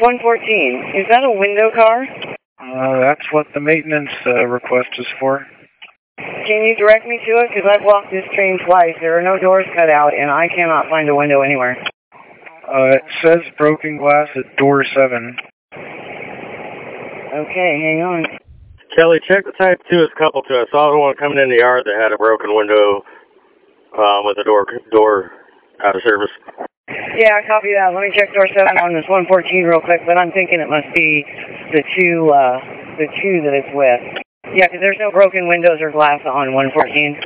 114, is that a window car? That's what the maintenance request is for. Can you direct me to it? Because I've walked this train twice. There are no doors cut out, and I cannot find a window anywhere. It says broken glass at door 7. Okay, hang on. Kelly, check the type 2 is coupled to us. I saw the one coming in the yard that had a broken window with the door out of service. Yeah, copy that. Let me check door 7 on this 114 real quick, but I'm thinking it must be the two that it's with. Yeah, because there's no broken windows or glass on 114.